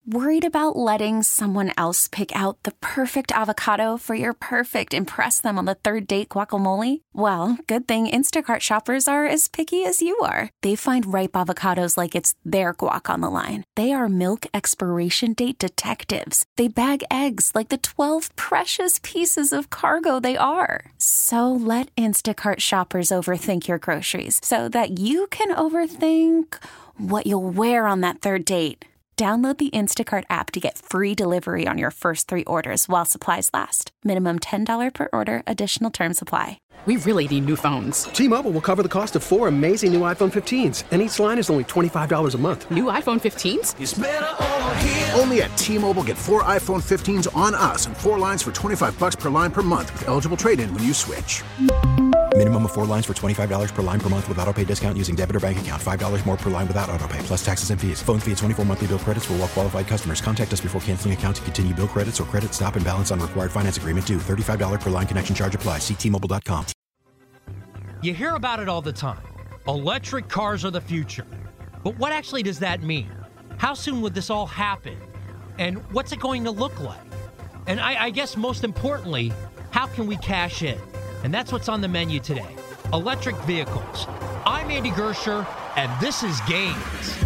Worried about letting someone else pick out the perfect avocado for your perfect impress them on the third date guacamole? Well, good thing Instacart shoppers are as picky as you are. They find ripe avocados like it's their guac on the line. They are milk expiration date detectives. They bag eggs like the 12 precious pieces of cargo they are. So let Instacart shoppers overthink your groceries so that you can overthink what you'll wear on that third date. Download the Instacart app to get free delivery on your first 3 orders while supplies last. Minimum $10 per order. Additional terms apply. We really need new phones. T-Mobile will cover the cost of 4 amazing new iPhone 15s, and each line is only $25 a month. New iPhone 15s? It's better over here. Only at T-Mobile, get 4 iPhone 15s on us and 4 lines for $25 per line per month with eligible trade-in when you switch. Minimum of 4 lines for $25 per line per month with autopay discount using debit or bank account. $5 more per line without autopay, plus taxes and fees. Phone fee at 24 monthly bill credits for well-qualified customers. Contact us before canceling account to continue bill credits or credit stop and balance on required finance agreement due. $35 per line connection charge applies. See T-Mobile.com. You hear about it all the time. Electric cars are the future. But what actually does that mean? How soon would this all happen? And what's it going to look like? And I guess most importantly, how can we cash in? And that's what's on the menu today. Electric vehicles. I'm Andy Gersher, and this is Gains.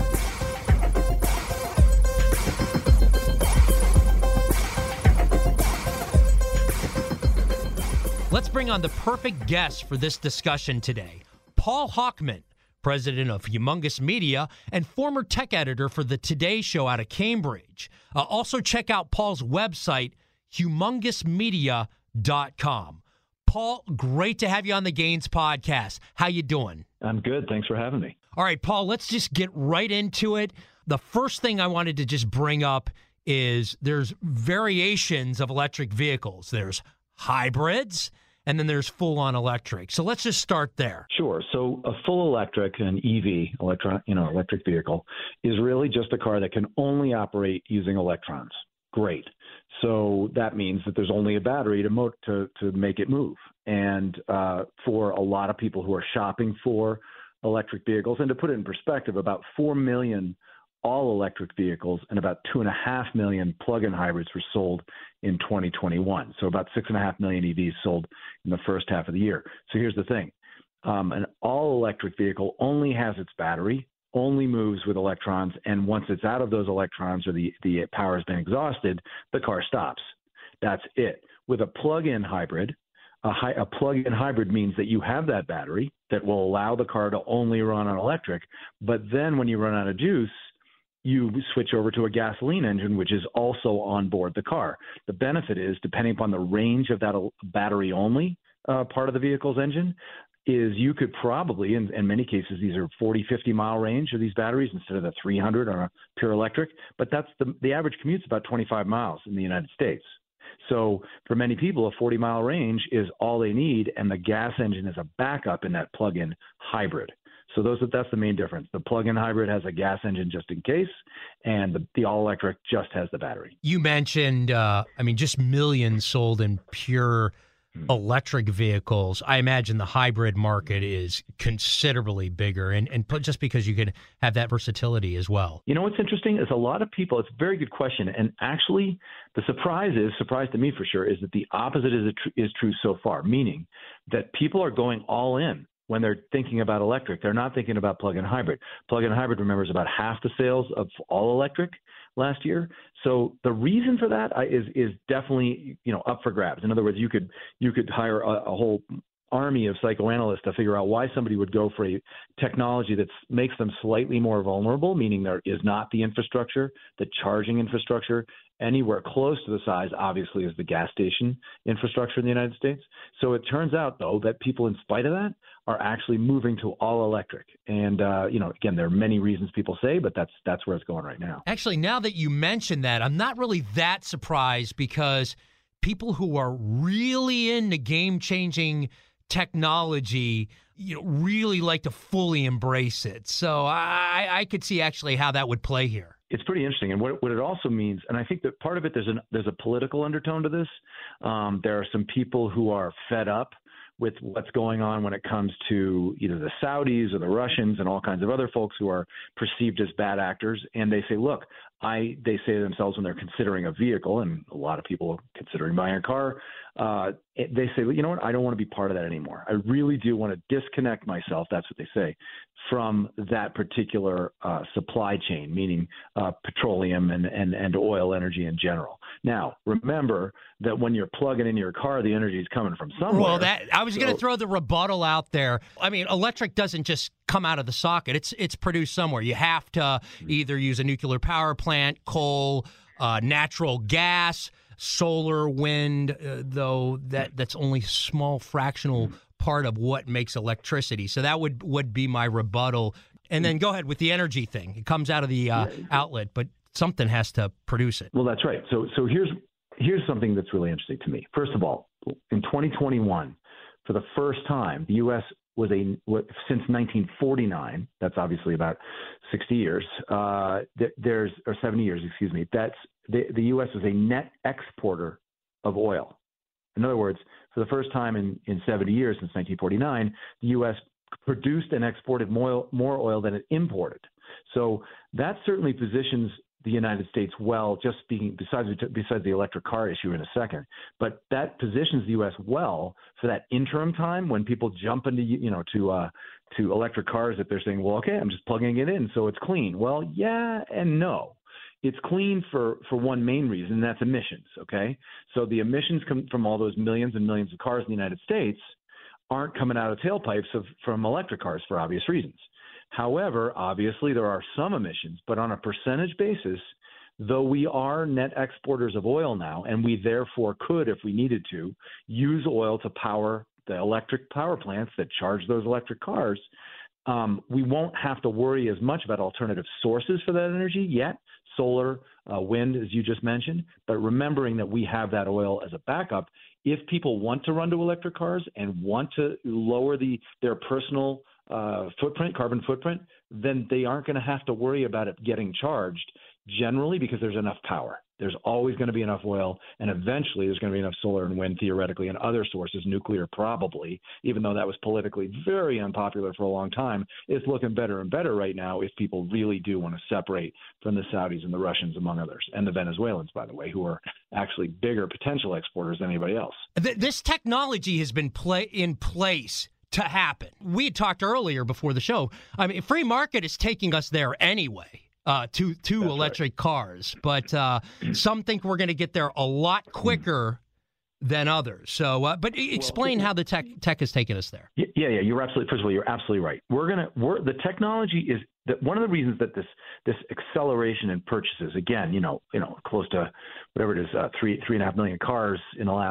Let's bring on the perfect guest for this discussion today. Paul Hochman, president of Humongous Media and former tech editor for the Today Show out of Cambridge. Also check out Paul's website, humongousmedia.com. Paul, great to have you on the Gains podcast. How you doing? I'm good. Thanks for having me. All right, Paul, let's just get right into it. The first thing I wanted to just bring up is there's variations of electric vehicles. There's hybrids, and then there's full-on electric. So let's just start there. Sure. So a full electric, an EV, electric vehicle, is really just a car that can only operate using electrons. Great. So that means that there's only a battery to make it move. And for a lot of people who are shopping for electric vehicles, and to put it in perspective, about 4 million all-electric vehicles and about 2.5 million plug-in hybrids were sold in 2021. So about 6.5 million EVs sold in the first half of the year. So here's the thing. An all-electric vehicle only has its battery, only moves with electrons, and once it's out of those electrons or the power has been exhausted, the car stops. That's it. With a plug-in hybrid, a plug-in hybrid means that you have that battery that will allow the car to only run on electric, but then when you run out of juice, you switch over to a gasoline engine, which is also on board the car. The benefit is, depending upon the range of that battery-only part of the vehicle's engine, is you could probably, in many cases, these are 40, 50-mile range of these batteries instead of the 300 on a pure electric, but that's the average commute's about 25 miles in the United States. So for many people, a 40-mile range is all they need, and the gas engine is a backup in that plug-in hybrid. So that's the main difference. The plug-in hybrid has a gas engine just in case, and the all-electric just has the battery. You mentioned, just millions sold in pure electric vehicles. I imagine the hybrid market is considerably bigger, and just because you can have that versatility as well. You know what's interesting is a lot of people, it's a very good question, and actually the surprise to me for sure, is that the opposite is true so far, meaning that people are going all in. When they're thinking about electric, they're not thinking about plug-in hybrid. Plug-in hybrid, remember, is about half the sales of all electric last year. So the reason for that is definitely up for grabs. In other words, you could hire a whole army of psychoanalysts to figure out why somebody would go for a technology that makes them slightly more vulnerable, meaning there is not the infrastructure, the charging infrastructure, anywhere close to the size, obviously, as the gas station infrastructure in the United States. So it turns out, though, that people, in spite of that, are actually moving to all electric. And, again, there are many reasons people say, but that's where it's going right now. Actually, now that you mention that, I'm not really that surprised, because people who are really into game-changing technology, really like to fully embrace it. So I could see actually how that would play here. It's pretty interesting. And what it also means, and I think that part of it, there's a political undertone to this. There are some people who are fed up with what's going on when it comes to either the Saudis or the Russians and all kinds of other folks who are perceived as bad actors. And they say, look, they say to themselves when they're considering a vehicle, and a lot of people considering buying a car, they say, well, you know what, I don't want to be part of that anymore. I really do want to disconnect myself, that's what they say, from that particular supply chain, meaning petroleum and oil energy in general. Now, remember that when you're plugging in your car, the energy is coming from somewhere. Well, I was going to throw the rebuttal out there. I mean, electric doesn't just come out of the socket. It's produced somewhere. You have to either use a nuclear power plant, coal, natural gas, solar, wind, though that's only a small fractional part of what makes electricity. So that would be my rebuttal. And then go ahead with the energy thing. It comes out of the outlet, but something has to produce it. Well, that's right. So here's something that's really interesting to me. First of all, in 2021, for the first time, the U.S. was since 1949. That's obviously about 60 years. Or 70 years, excuse me. That's the U.S. was a net exporter of oil. In other words, for the first time in 70 years since 1949, the U.S. produced and exported more oil than it imported. So that certainly positions the United States well, just speaking, besides the electric car issue in a second, but that positions the U.S. well for that interim time when people jump into, to electric cars, if they're saying, well, okay, I'm just plugging it in, so it's clean. Well, yeah and no. It's clean for one main reason, and that's emissions, okay? So the emissions come from all those millions and millions of cars in the United States aren't coming out of tailpipes from electric cars for obvious reasons. However, obviously there are some emissions, but on a percentage basis, though we are net exporters of oil now, and we therefore could, if we needed to, use oil to power the electric power plants that charge those electric cars, we won't have to worry as much about alternative sources for that energy yet, solar, wind, as you just mentioned, but remembering that we have that oil as a backup. If people want to run to electric cars and want to lower their personal carbon footprint, then they aren't going to have to worry about it getting charged generally because there's enough power. There's always going to be enough oil, and eventually there's going to be enough solar and wind theoretically and other sources, nuclear probably, even though that was politically very unpopular for a long time. It's looking better and better right now if people really do want to separate from the Saudis and the Russians, among others, and the Venezuelans, by the way, who are actually bigger potential exporters than anybody else. This technology has been in place to happen. We had talked earlier before the show. I mean, free market is taking us there anyway. To electric cars, but some think we're going to get there a lot quicker than others. So, but explain how the tech has taken us there. Yeah. You're absolutely. First of all, you're absolutely right. The technology is that one of the reasons that this acceleration in purchases, again, close to whatever it is, 3.5 million cars in the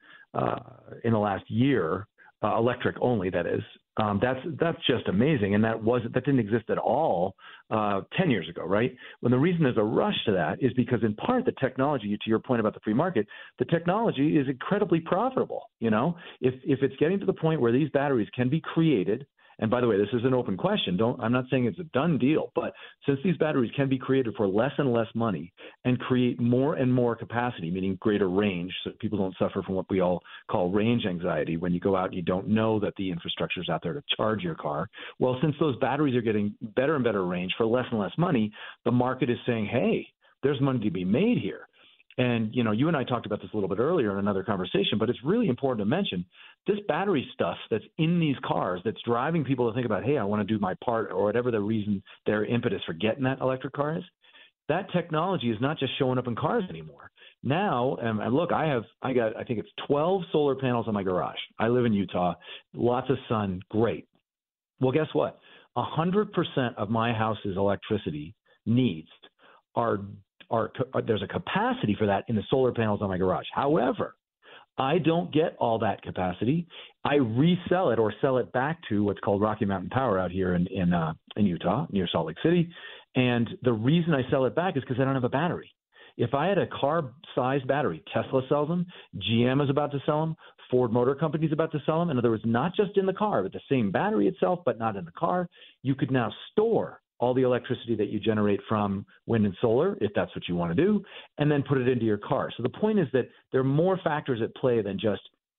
last year, electric only, that is. That's just amazing, and that didn't exist at all 10 years ago, right? When the reason there's a rush to that is because in part the technology, to your point about the free market, the technology is incredibly profitable. If it's getting to the point where these batteries can be created. And by the way, this is an open question. I'm not saying it's a done deal, but since these batteries can be created for less and less money and create more and more capacity, meaning greater range, so people don't suffer from what we all call range anxiety when you go out and you don't know that the infrastructure is out there to charge your car. Well, since those batteries are getting better and better range for less and less money, the market is saying, hey, there's money to be made here. And, you and I talked about this a little bit earlier in another conversation, but it's really important to mention this battery stuff that's in these cars that's driving people to think about, hey, I want to do my part, or whatever the reason, their impetus for getting that electric car is. That technology is not just showing up in cars anymore. Now, and look, I think it's 12 solar panels on my garage. I live in Utah, lots of sun, great. Well, guess what? 100% of my house's electricity needs there's a capacity for that in the solar panels on my garage. However, I don't get all that capacity. I resell it or sell it back to what's called Rocky Mountain Power out here in Utah, near Salt Lake City. And the reason I sell it back is because I don't have a battery. If I had a car-sized battery, Tesla sells them, GM is about to sell them, Ford Motor Company is about to sell them. In other words, not just in the car, but the same battery itself, but not in the car. You could now store all the electricity that you generate from wind and solar, if that's what you want to do, and then put it into your car. So the point is that there are more factors at play than just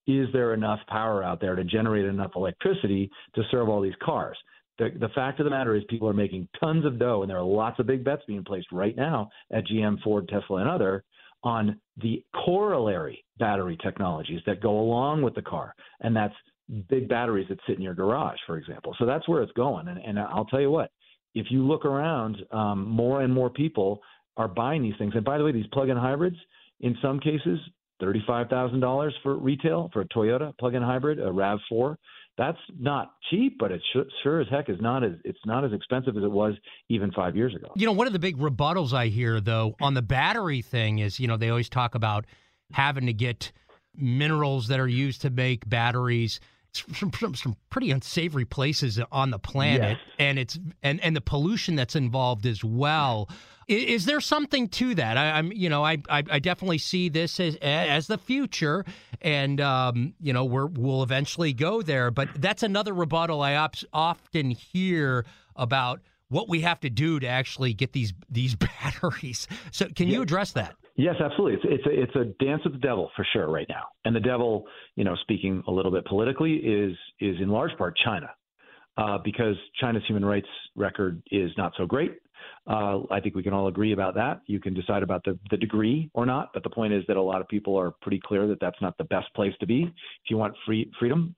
is there enough power out there to generate enough electricity to serve all these cars? The fact of the matter is people are making tons of dough, and there are lots of big bets being placed right now at GM, Ford, Tesla, and other on the corollary battery technologies that go along with the car, and that's big batteries that sit in your garage, for example. So that's where it's going. And I'll tell you what, if you look around, more and more people are buying these things. And by the way, these plug-in hybrids, in some cases, $35,000 for retail for a Toyota plug-in hybrid, a RAV4. That's not cheap, but it sure as heck it's not as expensive as it was even 5 years ago. You know, one of the big rebuttals I hear, though, on the battery thing is, you know, they always talk about having to get minerals that are used to make batteries from some pretty unsavory places on the planet, yes. and the pollution that's involved as well. Is there something to that? I definitely see this as the future, and we'll eventually go there. But that's another rebuttal I often hear about what we have to do to actually get these batteries. So, can you address that? Yes, absolutely. It's a dance with the devil for sure right now. And the devil, speaking a little bit politically, is in large part China, because China's human rights record is not so great. I think we can all agree about that. You can decide about the degree or not, but the point is that a lot of people are pretty clear that that's not the best place to be if you want freedom.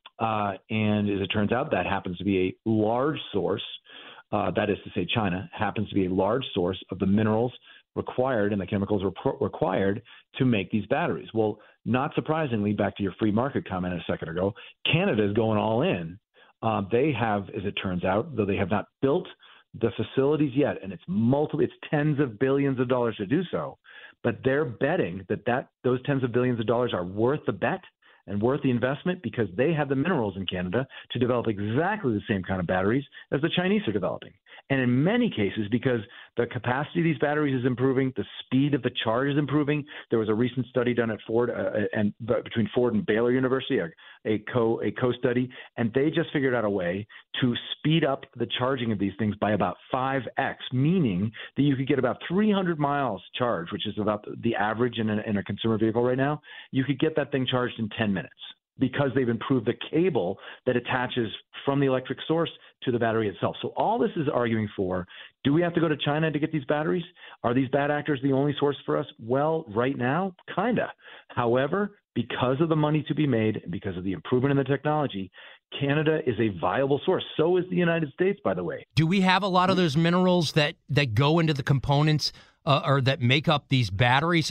And as it turns out, that happens to be a large source. That is to say, China happens to be a large source of the minerals required and the chemicals required to make these batteries. Well, not surprisingly, back to your free market comment a second ago, Canada is going all in. They have, as it turns out, though they have not built the facilities yet, and it's tens of billions of dollars to do so, but they're betting that those tens of billions of dollars are worth the bet and worth the investment because they have the minerals in Canada to develop exactly the same kind of batteries as the Chinese are developing. And in many cases, because the capacity of these batteries is improving, the speed of the charge is improving. There was a recent study done at Ford between Ford and Baylor University, a co-study, and they just figured out a way to speed up the charging of these things by about 5x, meaning that you could get about 300 miles charged, which is about the average in a consumer vehicle right now. You could get that thing charged in 10 minutes. Because they've improved the cable that attaches from the electric source to the battery itself. So all this is arguing for, do we have to go to China to get these batteries? Are these bad actors the only source for us? Well, right now, kinda. However, because of the money to be made and because of the improvement in the technology, Canada is a viable source. So is the United States, by the way. Do we have a lot of those minerals that go into the components or that make up these batteries?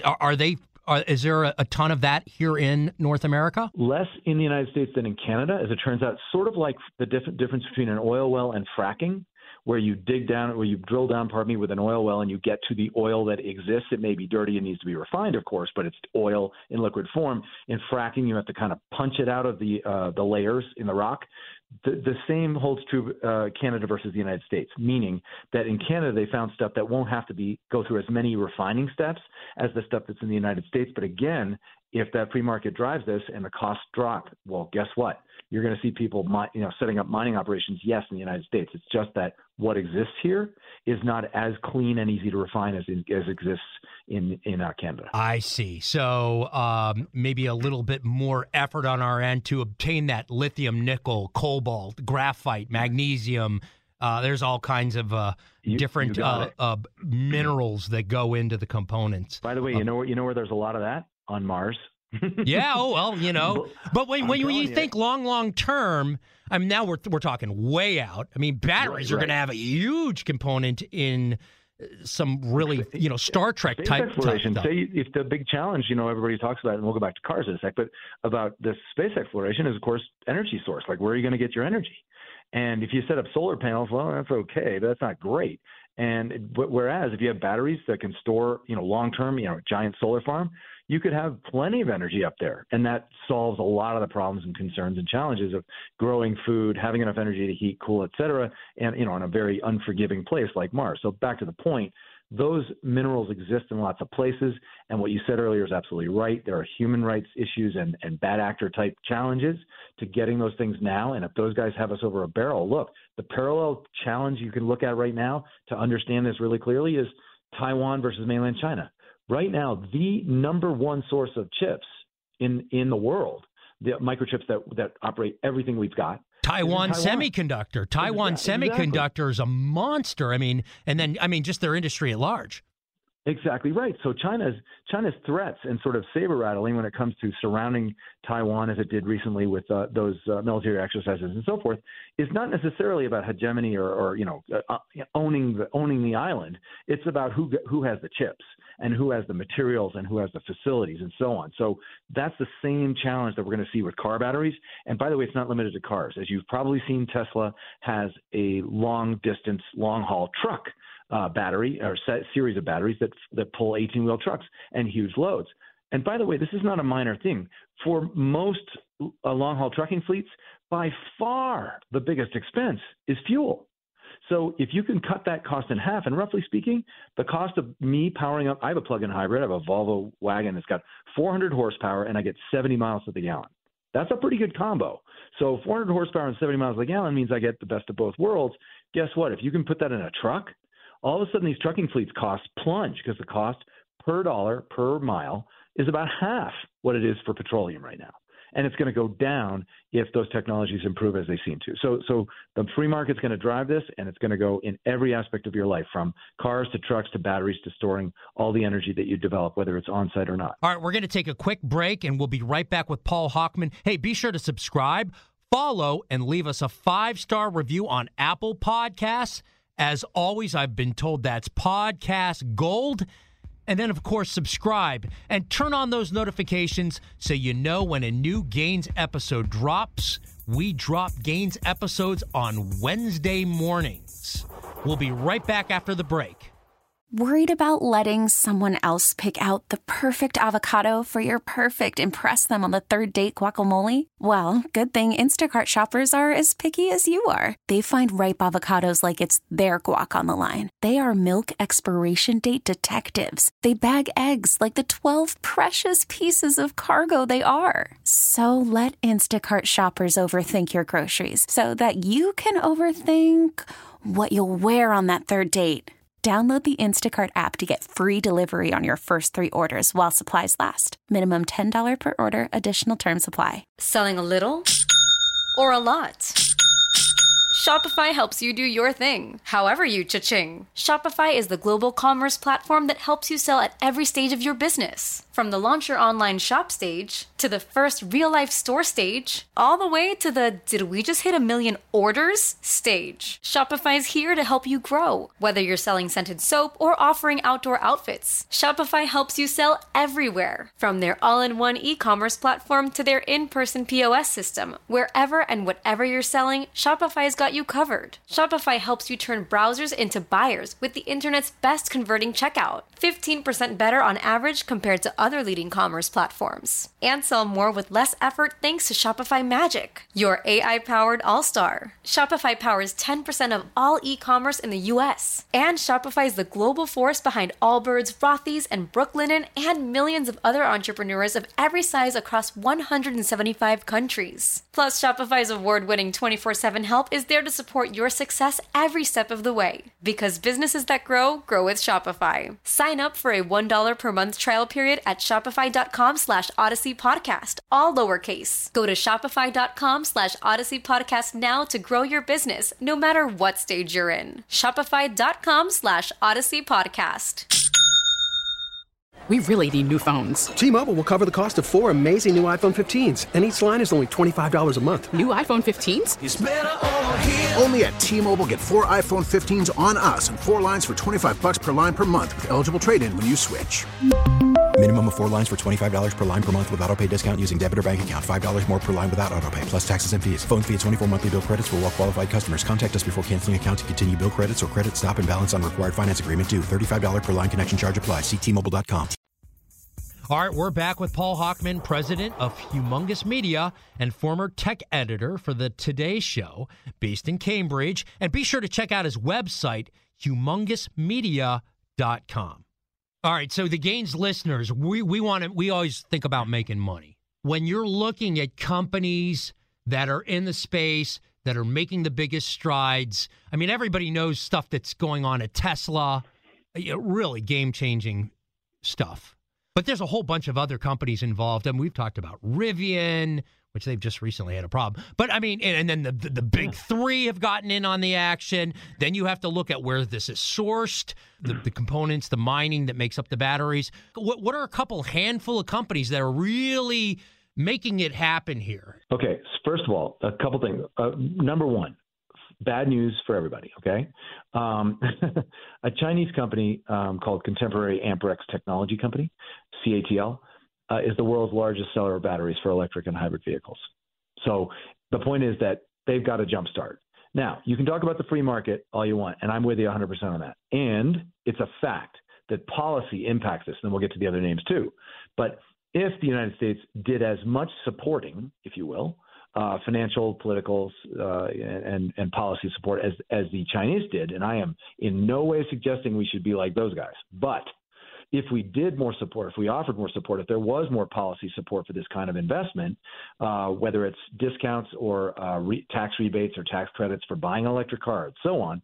Is there a ton of that here in North America? Less in the United States than in Canada, as it turns out, sort of like the difference between an oil well and fracking, where you drill down, with an oil well and you get to the oil that exists. It may be dirty and needs to be refined, of course, but it's oil in liquid form. In fracking, you have to kind of punch it out of the layers in the rock. The same holds true Canada versus the United States, meaning that in Canada they found stuff that won't have to go through as many refining steps as the stuff that's in the United States. But again, if that free market drives this and the costs drop, well, guess what? You're going to see people setting up mining operations, yes, in the United States. It's just that what exists here is not as clean and easy to refine as exists in Canada. I see. So maybe a little bit more effort on our end to obtain that lithium, nickel, cobalt, graphite, magnesium. There's all kinds of different minerals that go into the components. By the way, you know where there's a lot of that? On Mars. Yeah, but when you think long term, I mean, now we're talking way out. I mean, batteries are going to have a huge component in some really, Star Trek space type exploration. Stuff. Say if the big challenge, everybody talks about, and we'll go back to cars in a sec, but about this space exploration is, of course, energy source. Like, where are you going to get your energy? And if you set up solar panels, well, that's okay, but that's not great. And whereas if you have batteries that can store, long term, giant solar farm, you could have plenty of energy up there. And that solves a lot of the problems and concerns and challenges of growing food, having enough energy to heat, cool, et cetera, and, in a very unforgiving place like Mars. So back to the point, those minerals exist in lots of places. And what you said earlier is absolutely right. There are human rights issues and bad actor type challenges to getting those things now. And if those guys have us over a barrel, look, the parallel challenge you can look at right now to understand this really clearly is Taiwan versus mainland China. Right now, the number one source of chips in the world the microchips that operate everything we've got. Taiwan Semiconductor. Taiwan Semiconductor is a monster. Just their industry at large. Exactly right. So China's threats and sort of saber rattling when it comes to surrounding Taiwan, as it did recently with those military exercises and so forth, is not necessarily about hegemony or owning the island. It's about who has the chips and who has the materials and who has the facilities and so on. So that's the same challenge that we're going to see with car batteries. And by the way, it's not limited to cars. As you've probably seen, Tesla has a long-distance, long-haul truck battery or series of batteries that pull 18-wheel trucks and huge loads. And by the way, this is not a minor thing. For most long-haul trucking fleets, by far the biggest expense is fuel. So if you can cut that cost in half, and roughly speaking, the cost of me powering up, I have a plug-in hybrid, I have a Volvo wagon that's got 400 horsepower, and I get 70 miles to the gallon. That's a pretty good combo. So 400 horsepower and 70 miles to the gallon means I get the best of both worlds. Guess what? If you can put that in a truck, all of a sudden these trucking fleets costs plunge because the cost per dollar per mile is about half what it is for petroleum right now. And it's going to go down if those technologies improve as they seem to. So the free market's going to drive this, and it's going to go in every aspect of your life, from cars to trucks to batteries to storing all the energy that you develop, whether it's on-site or not. All right, we're going to take a quick break, and we'll be right back with Paul Hochman. Hey, be sure to subscribe, follow, and leave us a 5-star review on Apple Podcasts. As always, I've been told that's podcast gold. And then, of course, subscribe and turn on those notifications so you know when a new Gains episode drops. We drop Gains episodes on Wednesday mornings. We'll be right back after the break. Worried about letting someone else pick out the perfect avocado for your perfect impress them on the third date guacamole? Well, good thing Instacart shoppers are as picky as you are. They find ripe avocados like it's their guac on the line. They are milk expiration date detectives. They bag eggs like the 12 precious pieces of cargo they are. So let Instacart shoppers overthink your groceries so that you can overthink what you'll wear on that third date. Download the Instacart app to get free delivery on your first 3 orders while supplies last. Minimum $10 per order. Additional terms apply. Selling a little or a lot? Shopify helps you do your thing, however you cha-ching. Shopify is the global commerce platform that helps you sell at every stage of your business. From the launch your online shop stage, to the first real-life store stage, all the way to the did we just hit 1 million orders stage. Shopify's here to help you grow. Whether you're selling scented soap or offering outdoor outfits, Shopify helps you sell everywhere. From their all-in-one e-commerce platform to their in-person POS system, wherever and whatever you're selling, Shopify's got you covered. Shopify helps you turn browsers into buyers with the internet's best converting checkout. 15% better on average compared to other leading commerce platforms. And sell more with less effort thanks to Shopify Magic, your AI-powered all-star. Shopify powers 10% of all e-commerce in the U.S. And Shopify is the global force behind Allbirds, Rothy's, and Brooklinen, and millions of other entrepreneurs of every size across 175 countries. Plus, Shopify's award-winning 24/7 help is there to support your success every step of the way. Because businesses that grow with Shopify. Sign up for a $1 per month trial period at shopify.com/Odyssey Podcast, all lowercase. Go to shopify.com/Odyssey Podcast now to grow your business, no matter what stage you're in. Shopify.com/Odyssey Podcast. We really need new phones. T-Mobile will cover the cost of 4 amazing new iPhone 15s, and each line is only $25 a month. New iPhone 15s? It's better over here. Only at T-Mobile, get 4 iPhone 15s on us and 4 lines for $25 per line per month with eligible trade-in when you switch. Minimum of 4 lines for $25 per line per month with autopay discount using debit or bank account. $5 more per line without autopay, plus taxes and fees. Phone fee at 24 monthly bill credits for well-qualified customers. Contact us before canceling account to continue bill credits or credit stop and balance on required finance agreement due. $35 per line connection charge applies. See T-Mobile.com. All right, we're back with Paul Hochman, president of Humongous Media and former tech editor for the Today Show, based in Cambridge. And be sure to check out his website, humongousmedia.com. All right, so the Gains listeners, we always think about making money. When you're looking at companies that are in the space, that are making the biggest strides, I mean, everybody knows stuff that's going on at Tesla, really game-changing stuff. But there's a whole bunch of other companies involved. And we've talked about Rivian. which they've just recently had a problem. But, I mean, and then the big three have gotten in on the action. Then you have to look at where this is sourced, the components, the mining that makes up the batteries. What are a couple handful of companies that are really making it happen here? Okay, first of all, a couple things. Number one, bad news for everybody, okay? A Chinese company called Contemporary Amperex Technology Company, CATL, is the world's largest seller of batteries for electric and hybrid vehicles. So the point is that they've got a jump start. Now, you can talk about the free market all you want, and I'm with you 100% on that. And it's a fact that policy impacts this, and then we'll get to the other names too. But if the United States did as much supporting, if you will, financial, political, and policy support as the Chinese did, and I am in no way suggesting we should be like those guys, but if we did more support, if we offered more support, if there was more policy support for this kind of investment, whether it's discounts or tax rebates or tax credits for buying an electric car and so on,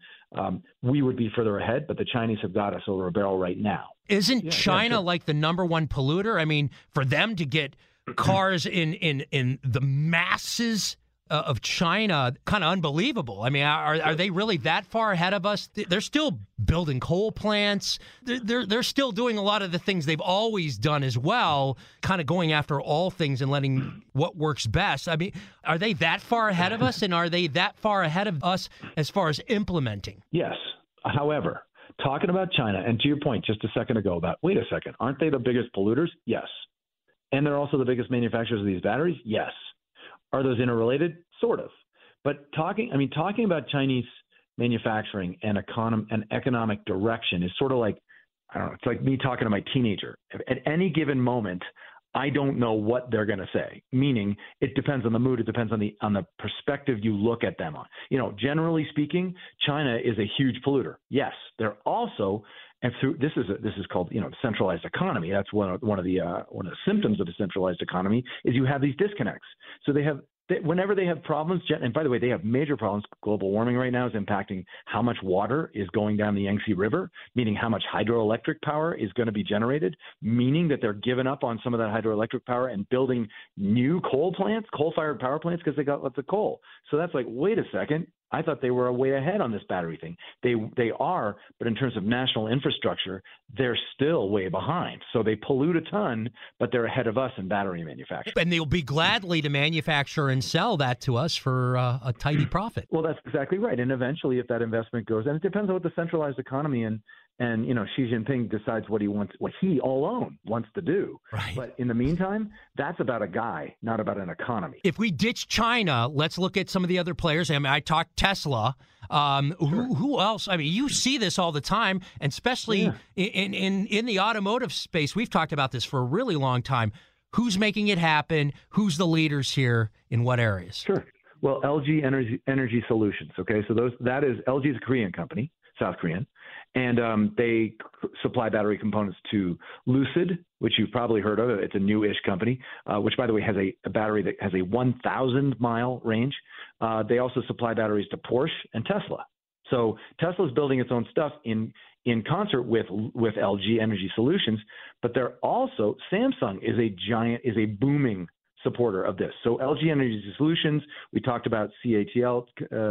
we would be further ahead, but the Chinese have got us over a barrel right now. Isn't China like the number one polluter? I mean, for them to get cars in the masses of China, kind of unbelievable. I mean, are they really that far ahead of us? They're still building coal plants. They're still doing a lot of the things they've always done as well, kind of going after all things and letting what works best. I mean, are they that far ahead of us, and are they that far ahead of us as far as implementing? Yes. However, talking about China, and to your point just a second ago about, wait a second, aren't they the biggest polluters? Yes. And they're also the biggest manufacturers of these batteries? Yes. Are those interrelated? Sort of. But talking about Chinese manufacturing and economic direction is sort of like, I don't know, it's like me talking to my teenager. At any given moment, I don't know what they're going to say, meaning it depends on the mood. It depends on the perspective you look at them on. You know, generally speaking, China is a huge polluter. Yes, they're also, and through this is called, you know, centralized economy. That's one of the symptoms of a centralized economy is you have these disconnects. So whenever they have problems, and by the way, they have major problems. Global warming right now is impacting how much water is going down the Yangtze River, meaning how much hydroelectric power is going to be generated, meaning that they're giving up on some of that hydroelectric power and building new coal-fired power plants because they got lots of coal. So that's like, wait a second. I thought they were way ahead on this battery thing. They are, but in terms of national infrastructure, they're still way behind. So they pollute a ton, but they're ahead of us in battery manufacturing. And they'll be gladly to manufacture and sell that to us for a tidy profit. Well, that's exactly right. And eventually, if that investment goes, and it depends on what the centralized economy and you know, Xi Jinping decides what he alone wants to do. Right. But in the meantime, that's about a guy, not about an economy. If we ditch China, let's look at some of the other players. I mean, I talked Tesla. Who else? I mean, you see this all the time, and especially in the automotive space. We've talked about this for a really long time. Who's making it happen? Who's the leaders here in what areas? Sure. Well, LG Energy Solutions. Okay, so that is LG is a Korean company, South Korean. And they supply battery components to Lucid, which you've probably heard of. It's a new-ish company, which, by the way, has a battery that has a 1,000-mile range. They also supply batteries to Porsche and Tesla. So Tesla's building its own stuff in concert with LG Energy Solutions, but they're also Samsung is a booming supporter of this. So LG Energy Solutions, we talked about CATL,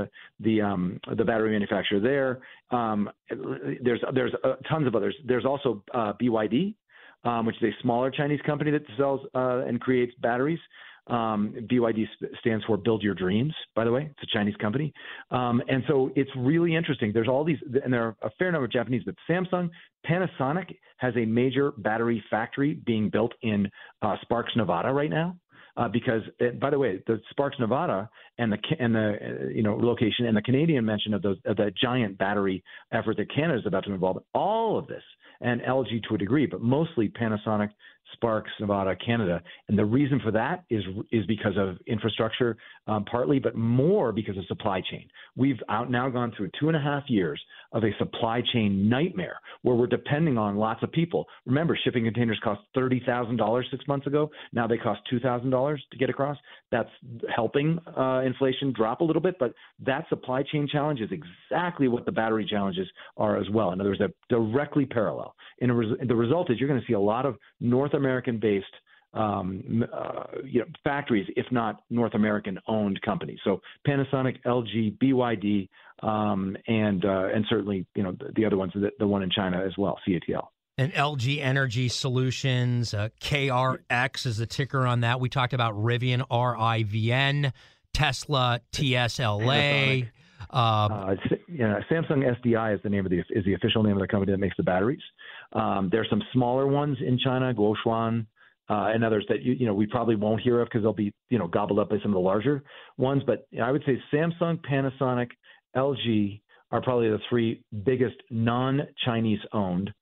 the battery manufacturer there. There's tons of others. There's also BYD, which is a smaller Chinese company that sells and creates batteries. BYD stands for Build Your Dreams, by the way. It's a Chinese company. And so it's really interesting. There's all these, and there are a fair number of Japanese, but Panasonic has a major battery factory being built in Sparks, Nevada right now. Because, by the way, the Sparks, Nevada, and the location and the Canadian mention of the giant battery effort that Canada is about to involve in all of this, and LG to a degree, but mostly Panasonic, Sparks, Nevada, Canada. And the reason for that is because of infrastructure, partly, but more because of supply chain. We've now gone through 2.5 years of a supply chain nightmare where we're depending on lots of people. Remember, shipping containers cost $30,000 6 months ago. Now they cost $2,000 to get across. That's helping inflation drop a little bit, but that supply chain challenge is exactly what the battery challenges are as well. In other words, they're directly parallel. And the result is you're going to see a lot of North American-based factories, if not North American-owned companies. So Panasonic, LG, BYD, and certainly the other ones, the one in China as well, CATL. And LG Energy Solutions, KRX is the ticker on that. We talked about Rivian, RIVN, Tesla, TSLA. Samsung SDI is the official name of the company that makes the batteries. There's some smaller ones in China, Guochuan, and others that we probably won't hear of because they'll be gobbled up by some of the larger ones. But I would say Samsung, Panasonic, LG are probably the three biggest non-Chinese owned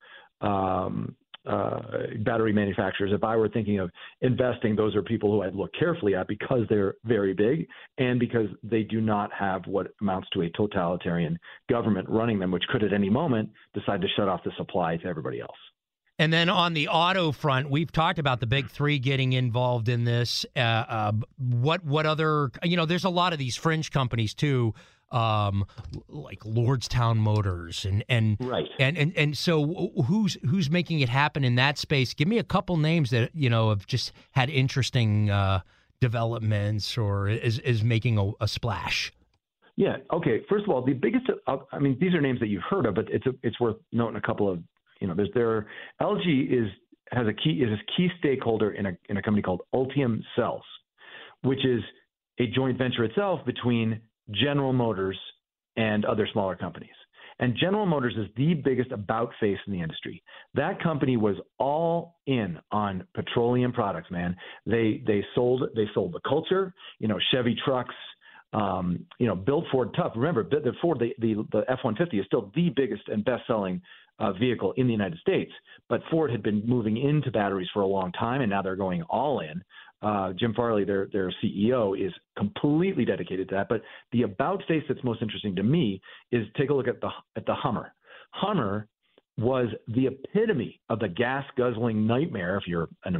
battery manufacturers. If I were thinking of investing, those are people who I'd look carefully at because they're very big and because they do not have what amounts to a totalitarian government running them, which could at any moment decide to shut off the supply to everybody else. And then on the auto front, we've talked about the big three getting involved in this. What other, there's a lot of these fringe companies too, like Lordstown Motors and right. And so who's making it happen in that space? Give me a couple names that, have just had interesting developments or is making a splash. Yeah. Okay. First of all, the biggest, these are names that you've heard of, but it's worth noting a couple of, LG has a key stakeholder in a company called Ultium Cells, which is a joint venture itself between General Motors and other smaller companies. And General Motors is the biggest about face in the industry. That company was all in on petroleum products, man. They sold the culture, Chevy trucks, built Ford tough. Remember, the Ford, the F-150 is still the biggest and best-selling vehicle in the United States. But Ford had been moving into batteries for a long time, and now they're going all in. Jim Farley, their CEO, is completely dedicated to that. But the about face that's most interesting to me is take a look at the Hummer. Hummer was the epitome of the gas guzzling nightmare. If you're an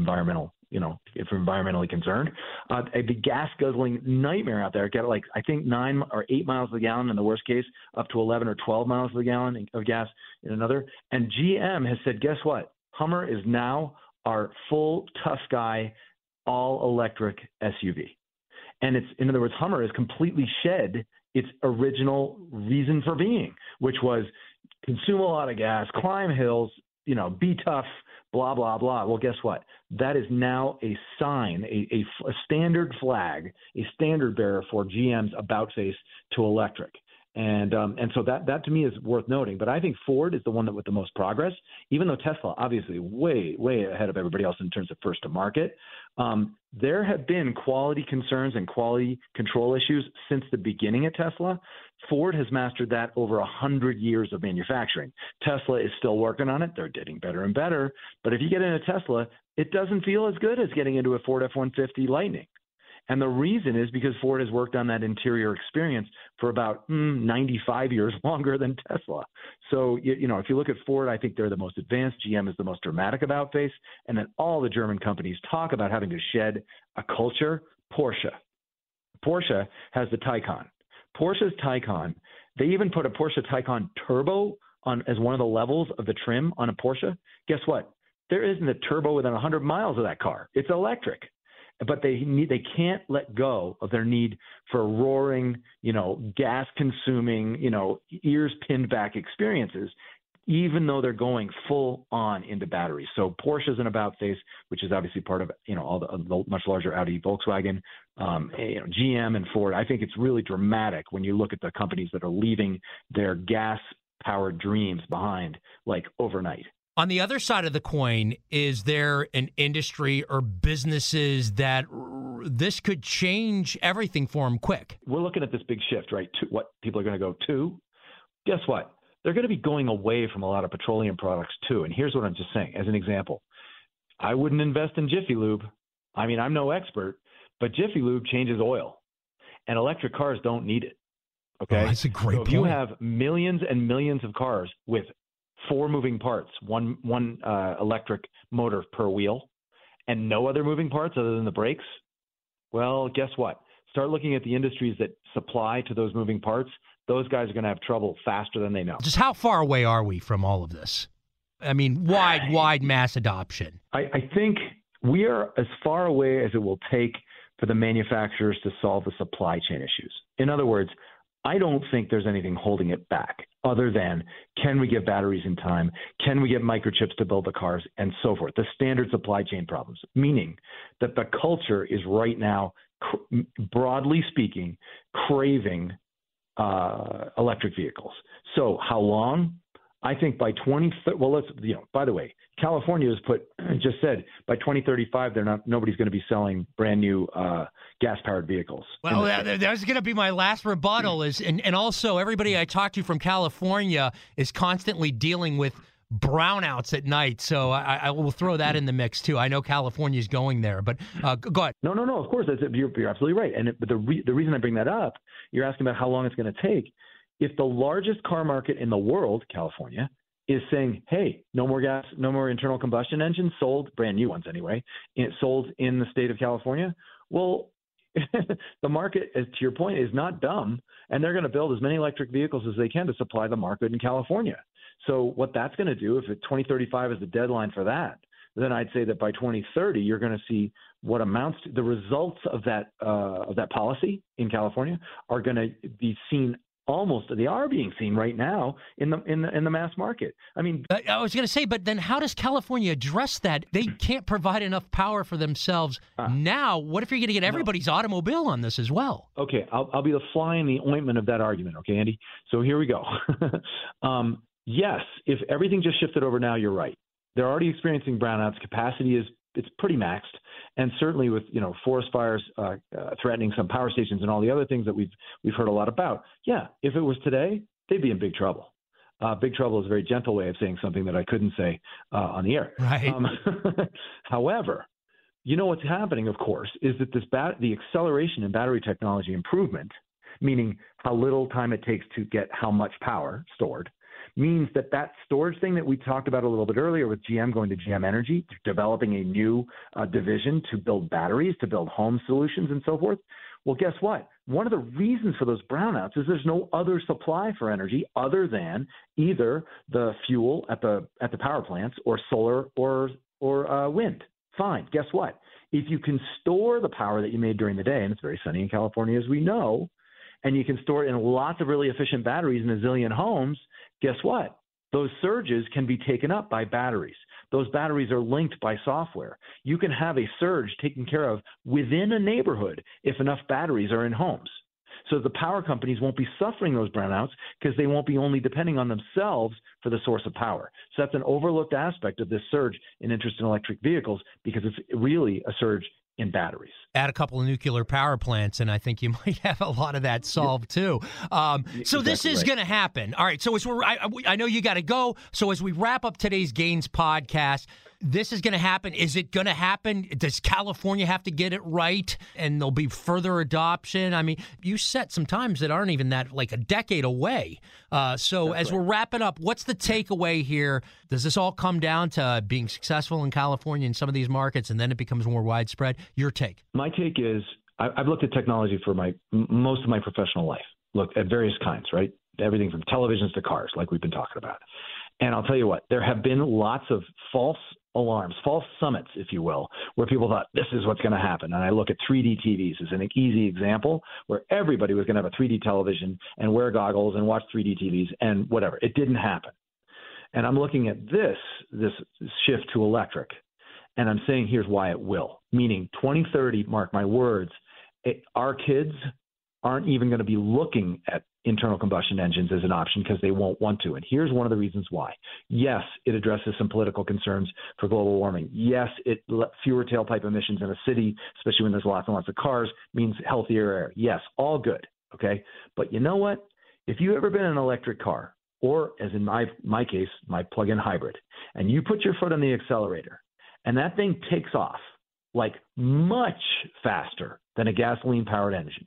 if you're environmentally concerned, the gas guzzling nightmare out there. Get I think 9 or 8 miles a gallon in the worst case, up to 11 or 12 miles a gallon of gas in another. And GM has said, guess what? Hummer is now our full tough guy, all-electric SUV. And in other words, Hummer has completely shed its original reason for being, which was consume a lot of gas, climb hills, be tough, blah, blah, blah. Well, guess what? That is now a sign, a standard flag, a standard bearer for GM's about face to electric. And so that to me is worth noting. But I think Ford is the one with the most progress, even though Tesla obviously way, way ahead of everybody else in terms of first to market. There have been quality concerns and quality control issues since the beginning at Tesla. Ford has mastered that over 100 years of manufacturing. Tesla is still working on it. They're getting better and better. But if you get into Tesla, it doesn't feel as good as getting into a Ford F-150 Lightning. And the reason is because Ford has worked on that interior experience for about 95 years longer than Tesla. So, if you look at Ford, I think they're the most advanced. GM is the most dramatic about face. And then all the German companies talk about having to shed a culture. Porsche has the Taycan. Porsche's Taycan, they even put a Porsche Taycan Turbo on as one of the levels of the trim on a Porsche. Guess what? There isn't a turbo within 100 miles of that car. It's electric. But they can't let go of their need for roaring, gas consuming, ears pinned back experiences, even though they're going full on into batteries. So Porsche's an about face, which is obviously part of, all the much larger Audi, Volkswagen, GM and Ford. I think it's really dramatic when you look at the companies that are leaving their gas powered dreams behind like overnight. On the other side of the coin, is there an industry or businesses that this could change everything for them quick? We're looking at this big shift, right? To what people are going to go to. Guess what? They're going to be going away from a lot of petroleum products too. And here's what I'm just saying. As an example, I wouldn't invest in Jiffy Lube. I mean, I'm no expert, but Jiffy Lube changes oil, and electric cars don't need it. Okay, that's a great point. If you have millions and millions of cars with 4 moving parts, one electric motor per wheel, and no other moving parts other than the brakes, well, guess what? Start looking at the industries that supply to those moving parts. Those guys are going to have trouble faster than they know. Just how far away are we from all of this? I mean, wide mass adoption. I think we are as far away as it will take for the manufacturers to solve the supply chain issues. In other words, I don't think there's anything holding it back other than, can we get batteries in time? Can we get microchips to build the cars, and so forth? The standard supply chain problems, meaning that the culture is right now, broadly speaking, craving electric vehicles. So how long? I think by 2030, well, by the way, California just said by 2035, nobody's going to be selling brand new gas-powered vehicles. Well, that's going to be my last rebuttal and also everybody I talk to from California is constantly dealing with brownouts at night. So I will throw that in the mix too. I know California's going there, but go ahead. No, of course, you're absolutely right. But the reason I bring that up, you're asking about how long it's going to take. If the largest car market in the world, California, is saying, hey, no more gas, no more internal combustion engines sold, brand new ones anyway, sold in the state of California, well, the market, to your point, is not dumb, and they're going to build as many electric vehicles as they can to supply the market in California. So what that's going to do, if 2035 is the deadline for that, then I'd say that by 2030, you're going to see what amounts to the results of that policy in California are going to be seen. They are being seen right now in the mass market. I mean, I was going to say, but then how does California address that? They can't provide enough power for themselves now. What if you're going to get everybody's automobile on this as well? Okay, I'll be the fly in the ointment of that argument. Okay, Andy. So here we go. Yes, if everything just shifted over now, you're right. They're already experiencing brownouts. Capacity it's pretty maxed, and certainly with forest fires threatening some power stations and all the other things that we've heard a lot about. Yeah, if it was today, they'd be in big trouble. Big trouble is a very gentle way of saying something that I couldn't say on the air. Right. However, what's happening, of course, is that the acceleration in battery technology improvement, meaning how little time it takes to get how much power stored, means that storage thing that we talked about a little bit earlier with GM going to GM Energy, developing a new division to build batteries, to build home solutions and so forth. Well, guess what? One of the reasons for those brownouts is there's no other supply for energy other than either the fuel at the power plants or solar or wind. Fine. Guess what? If you can store the power that you made during the day, and it's very sunny in California, as we know, and you can store it in lots of really efficient batteries in a zillion homes, guess what? Those surges can be taken up by batteries. Those batteries are linked by software. You can have a surge taken care of within a neighborhood if enough batteries are in homes. So the power companies won't be suffering those brownouts because they won't be only depending on themselves for the source of power. So that's an overlooked aspect of this surge in interest in electric vehicles because it's really a surge in batteries. Add a couple of nuclear power plants, and I think you might have a lot of that solved too. So this is going to happen. All right. So I know you got to go. So as we wrap up today's Gains podcast, this is going to happen. Is it going to happen? Does California have to get it right, and there'll be further adoption? I mean, you set some times that aren't even that like a decade away. As we're wrapping up, what's the takeaway here? Does this all come down to being successful in California in some of these markets, and then it becomes more widespread? Your take. My take is I've looked at technology for most of my professional life. Look at various kinds, right? Everything from televisions to cars, like we've been talking about. And I'll tell you what, there have been lots of false alarms, false summits, if you will, where people thought this is what's going to happen. And I look at 3D TVs as an easy example where everybody was going to have a 3D television and wear goggles and watch 3D TVs and whatever. It didn't happen. And I'm looking at this shift to electric, and I'm saying here's why it will. Meaning 2030, mark my words, our kids aren't even going to be looking at internal combustion engines as an option because they won't want to. And here's one of the reasons why. Yes, it addresses some political concerns for global warming. Yes, fewer tailpipe emissions in a city, especially when there's lots and lots of cars, means healthier air. Yes, all good. Okay. But you know what? If you've ever been in an electric car, or as in my case, my plug-in hybrid, and you put your foot on the accelerator and that thing takes off like much faster than a gasoline-powered engine,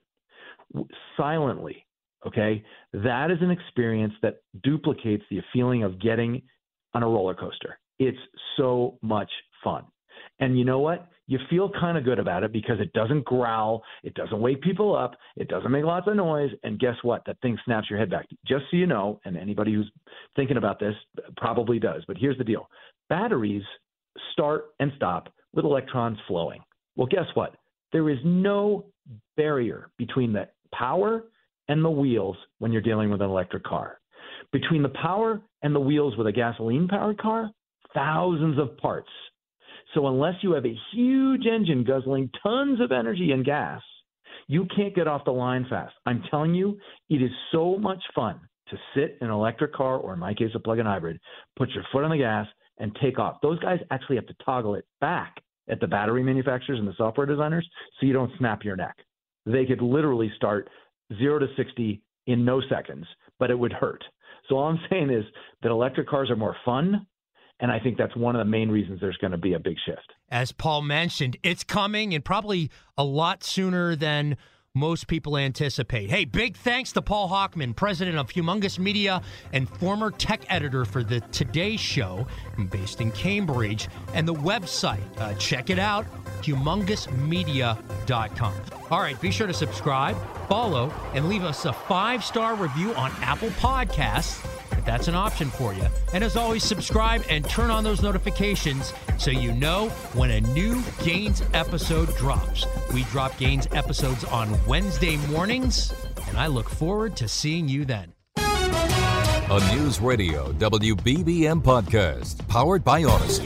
silently, okay, that is an experience that duplicates the feeling of getting on a roller coaster. It's so much fun. And you know what? You feel kind of good about it because it doesn't growl, it doesn't wake people up, it doesn't make lots of noise, and guess what? That thing snaps your head back. Just so you know, and anybody who's thinking about this probably does, but here's the deal. Batteries start and stop with electrons flowing. Well, guess what? There is no barrier between the power and the wheels when you're dealing with an electric car. Between the power and the wheels with a gasoline-powered car, thousands of parts. So unless you have a huge engine guzzling tons of energy and gas, you can't get off the line fast. I'm telling you, it is so much fun to sit in an electric car, or in my case, a plug-in hybrid, put your foot on the gas and take off. Those guys actually have to toggle it back at the battery manufacturers and the software designers so you don't snap your neck. They could literally start 0 to 60 in no seconds, but it would hurt. So all I'm saying is that electric cars are more fun, and I think that's one of the main reasons there's going to be a big shift. As Paul mentioned, it's coming, and probably a lot sooner than most people anticipate. Hey, big thanks to Paul Hochman, president of Humongous Media and former tech editor for the Today Show, based in Cambridge. And the website, check it out, humongousmedia.com. All right, be sure to subscribe, follow, and leave us a 5-star review on Apple Podcasts, if that's an option for you. And as always, subscribe and turn on those notifications so you know when a new Gains episode drops. We drop Gains episodes on Wednesday mornings, and I look forward to seeing you then. A News Radio WBBM podcast powered by Odyssey.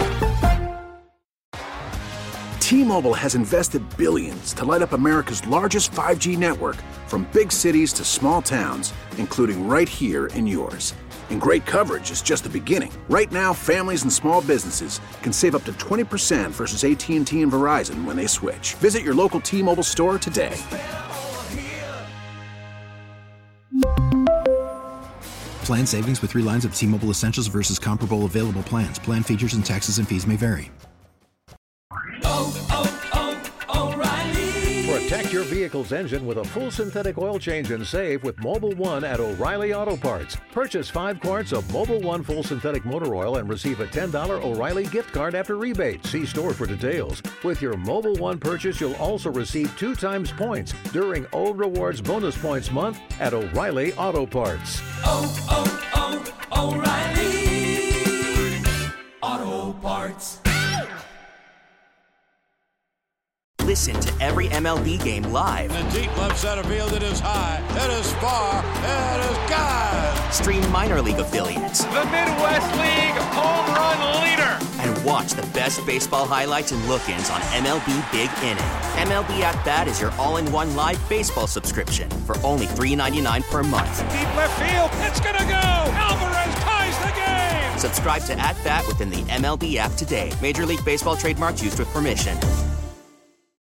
T-Mobile has invested billions to light up America's largest 5G network, from big cities to small towns, including right here in yours. And great coverage is just the beginning. Right now, families and small businesses can save up to 20% versus AT&T and Verizon when they switch. Visit your local T-Mobile store today. Plan savings with 3 lines of T-Mobile Essentials versus comparable available plans. Plan features and taxes and fees may vary. Protect your vehicle's engine with a full synthetic oil change and save with Mobil 1 at O'Reilly Auto Parts. Purchase 5 quarts of Mobil 1 full synthetic motor oil and receive a $10 O'Reilly gift card after rebate. See store for details. With your Mobil 1 purchase, you'll also receive 2 times points during O Rewards Bonus Points Month at O'Reilly Auto Parts. O'Reilly Auto Parts. Listen to every MLB game live. In the deep left center field, it is high, it is far, it is gone. Stream minor league affiliates. The Midwest League home run leader. And watch the best baseball highlights and look-ins on MLB Big Inning. MLB At Bat is your all-in-one live baseball subscription for only $3.99 per month. Deep left field, it's gonna go. Alvarez ties the game. Subscribe to At Bat within the MLB app today. Major League Baseball trademarks used with permission.